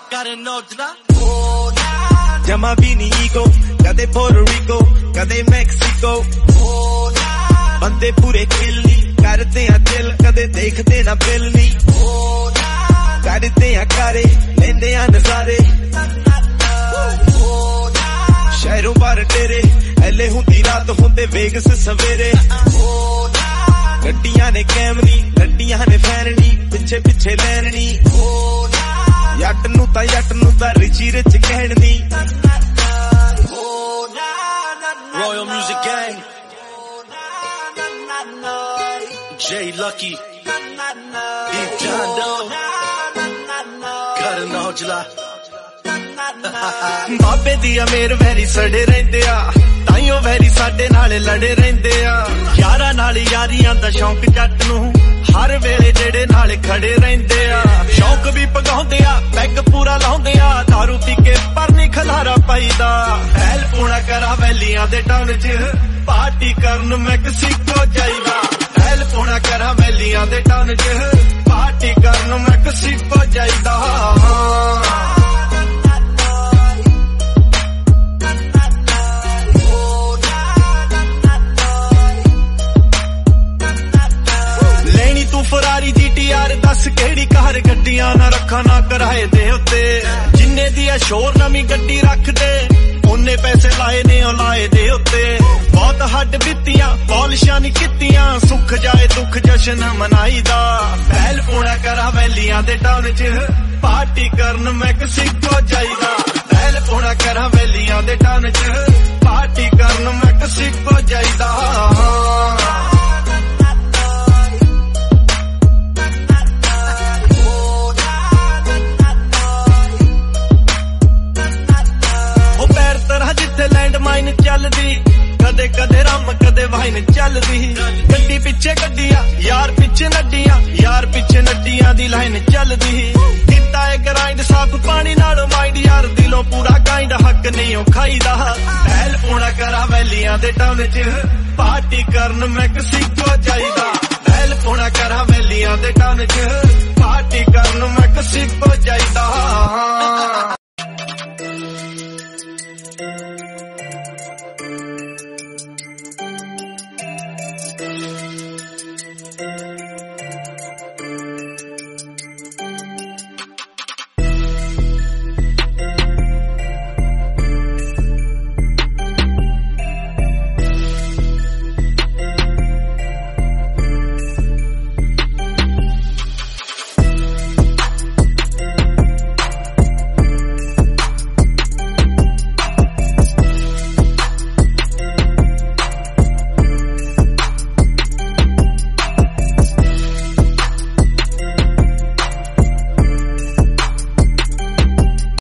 ਕਰਨ ਔਜਲਾ ਜਮਾ ਵੀ ਨੀ ਈਗੋ ਕਦੇ ਪੋਰਟੋਰੀਕੋ ਕਦੇ ਮੈਕਸੀਕੋ ਬੰਦੇ ਪੂਰੇ ਕਿੱਲੀ ਕਰਦੇ ਆ ਦਿਲ ਕਦੇ ਦੇਖਦੇ ਨਾ ਬਿੱਲ ਨੀ ਕਰਦੇ ਆ ਕਾਰੇ ਲੈਂਦੇ ਆ ਨਜ਼ਾਰੇ ਸ਼ਹਿਰੋਂ ਬਾਹਰ ਤੇਰੇ ਐਲੇ ਹੁੰਦੀ ਰਾਤ ਹੁੰਦੇ ਵੇਗਸ ਸਵੇਰੇ ਗੱਡੀਆਂ ਨੇ ਕੈਮਰੀ ਗੱਡੀਆਂ ਨੇ ਫੈਰਨੀ ਪਿੱਛੇ ਪਿੱਛੇ ਲੈਣਨੀ ਯੱਟ ਨੂੰ ਤਾਂ ਰਿਚੀ ਰਿਚ ਕਹਿਣੀ Royal Music Gang J Lucky Deep John Doe ਕਰਨ ਔਜਲਾ ਬਾਬੇ ਦੀ ਅਮੀਰ ਵੈਰੀ ਸੜੇ ਰਹਿੰਦੇ ਆ ਤਾਈਓ ਵੈਰੀ ਸਾਡੇ ਨਾਲ ਲੜੇ ਰਹਿੰਦੇ ਆ ਯਾਰਾਂ ਨਾਲ ਯਾਰੀਆਂ ਦਾ ਸ਼ੌਂਕ ਜੱਟ ਨੂੰ ਹਰ ਵੇਲੇ ਜਿਹੜੇ ਨਾਲ ਖੜੇ ਰਹਿੰਦੇ ਆ ਸ਼ੌਂਕ ਵੀ ਪਗਾਉਂਦੇ ਆ ਪੈਗ ਪੂਰਾ ਲਾਉਂਦੇ ਆ ਦਾਰੂ ਪੀ ਕੇ ਪਰ ਨਹੀਂ ਖਲਾਰਾ ਪਾਈਦਾ ਹੈਲ ਪੂਣਾ ਕਰਾ ਵੈਲੀਆਂ ਦੇ ਟਾਊਨ 'ਚ ਪਾਰਟੀ ਕਰਨ ਮੈਕਸੀਕੋ ਜਾਈਦਾ ਹੈਲ ਪੂਣਾ ਕਰਾ ਵੈਲੀਆਂ ਦੇ ਟਾਊਨ 'ਚ ਪਾਰਟੀ ਕਰਨ ਮੈਕਸੀਕੋ ਜਾਈਦਾ ਫਰਾਰੀ GTR ਦੱਸ ਕਿਹੜੀ ਕਾਰ ਗੱਡੀਆਂ ਨਾ ਰੱਖਾਂ ਨਾ ਕਿਰਾਏ ਦੇ ਉੱਤੇ ਜਿੰਨੇ ਦੀ ਆ ਸ਼ੋਰ ਨਵੀਂ ਗੱਡੀ ਰੱਖਦੇ ਉਹਨੇ ਪੈਸੇ ਲਾਏ ਨੇ ਉਹ ਲਾਏ ਦੇ ਉੱਤੇ ਬਹੁਤ ਹੱਡ ਬੀਤੀਆਂ ਪੌਲਿਸ਼ਾਂ ਨਹੀਂ ਕੀਤੀਆਂ ਸੁੱਖ ਜਾਏ ਦੁੱਖ ਜਸ਼ਨ ਮਨਾਈਦਾ ਪਹਿਲ ਪੂਣਾ ਕਰਾ ਵੈਲੀਆਂ ਦੇ ਟਾਊਨ 'ਚ ਪਾਰਟੀ ਕਰਨ ਮੈਕਸੀਕੋ ਜਾਈਦਾ ਪਹਿਲ ਪੂਣਾ ਕਰਾ ਵੈਲੀਆਂ ਦੇ ਟਾਊਨ 'ਚ ਪਾਰਟੀ ਕਰਨ ਮੈਕਸੀਕੋ ਜਾਈਦਾ ਮਾਈਨ ਚੱਲਦੀ ਕਦੇ ਕਦੇ ਰੰਮ ਕਦੇ ਵਾਈਨ ਚੱਲਦੀ ਗੱਡੀ ਪਿੱਛੇ ਗੱਡੀਆਂ ਯਾਰ ਪਿੱਛੇ ਨੱਡੀਆਂ ਯਾਰ ਪਿੱਛੇ ਨੱਡੀਆਂ ਦੀ ਲਾਈਨ ਚੱਲਦੀ ਕੀਤਾ ਏ ਗਰਾਈਂਡ ਸਾਫ ਪਾਣੀ ਨਾਲ ਮਾਈਂਡ ਯਾਰ ਦਿਲੋਂ ਪੂਰਾ ਗਾਈਂਡ ਹੱਕ ਨਹੀਂ ਉਹ ਖਾਈਦਾ ਪਹਿਲ ਪੂਣਾ ਕਰਾ ਵੈਲੀਆਂ ਦੇ ਟਾਊਨ 'ਚ ਪਾਰਟੀ ਕਰਨ ਮੈਕਸੀਕੋ ਜਾਈਦਾ ਪਹਿਲ ਪੂਣਾ ਕਰਾ ਵੈਲੀਆਂ ਦੇ ਟਾਊਨ 'ਚ ਪਾਰਟੀ ਕਰਨ ਮੈਕਸੀਕੋ